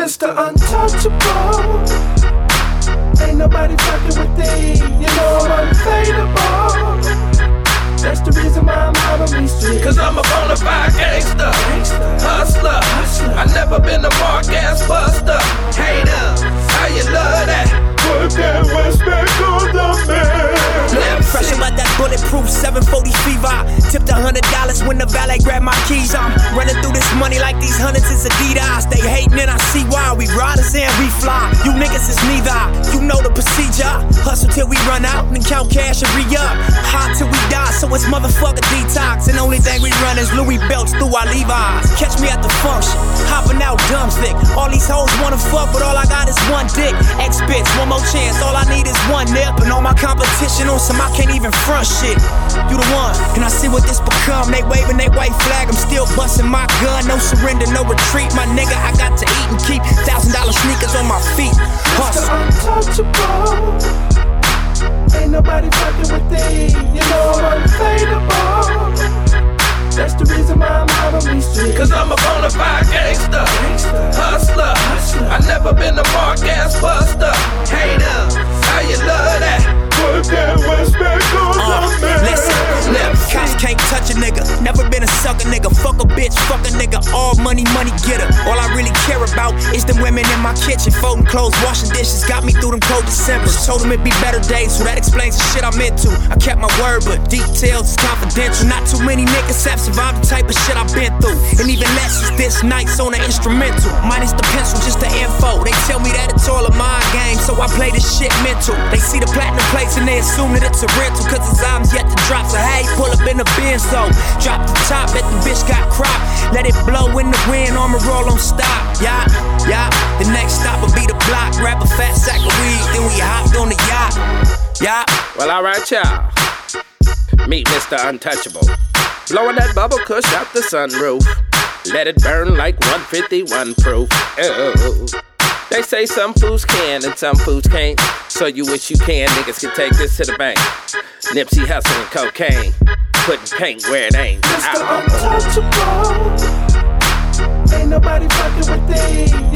Mr. Untouchable. Ain't nobody fucking with thee. You know I'm unfadable. That's the reason why I'm out on these streets. Cause I'm a bona fide gangster, hustler. I never been a mark ass buster. Hater, how you love that? Put that respect on the man. Fresh about that bulletproof 740 fever. Tipped $100 when the valet grabbed my keys. I'm running through this money like these hundreds is Adidas. They hating and I see why. We riders and we fly. You niggas is neither. You know the procedure. Hustle till we run out and count cash and re-up. Hot till we die, so it's motherfucker detox. And only thing we run is Louis belts through our Levi's. Catch me at the function, hopping out dumb thick. All these hoes wanna fuck, but all I got is one dick. X-Bits, one more chance, all I need is one nip. And all my competition on some I can't even front shit. You the one, and I see what this become. They waving they white flag, I'm still busting my gun. No surrender, no retreat, my nigga. I got to eat and keep $1,000 sneakers on my feet. Hustle. Mr. Untouchable. Ain't nobody fucking with thee. You know I'm unfadable. That's the reason why I'm out on these streets. Cause I'm a bona fide gangster, hustler. I never been a mark ass buster. Hater, how you love that? Put that respect on the man. Listen, cops can't touch a nigga. Never been a sucker nigga. Fuck a bitch, fuck a nigga. All money, money getter. All I really care about is the women in my kitchen. Folding clothes, washing dishes. Got me through them cold Decembers. Told them it'd be better days, so that explains the shit I'm into. I kept my word, but details is confidential. Not too many niggas have survived the type of shit I've been through. And even less is this nights on the instrumental. Minus the pencil, just the info. They tell me that it's all a mind game, so I play this shit mental. They see the platinum plates and they assume that it's a rental. Cause his album's yet to drop, so hey, pull up in the Benz though. Drop the top, bet the bitch got cropped. Let it blow in the wind, I'ma roll on stop. Yeah, yeah, the next stop will be the block. Grab a fat sack of weed, then we hopped on the yacht. Yeah. Well, alright, y'all. Meet Mr. Untouchable. Blowing that bubble kush out the sunroof. Let it burn like 151 proof. Oh. They say some foods can and some foods can't. So you wish you can, niggas can take this to the bank. Nipsey hustling cocaine, putting paint where it ain't. Mr. Untouchable. Ain't nobody fucking with thee.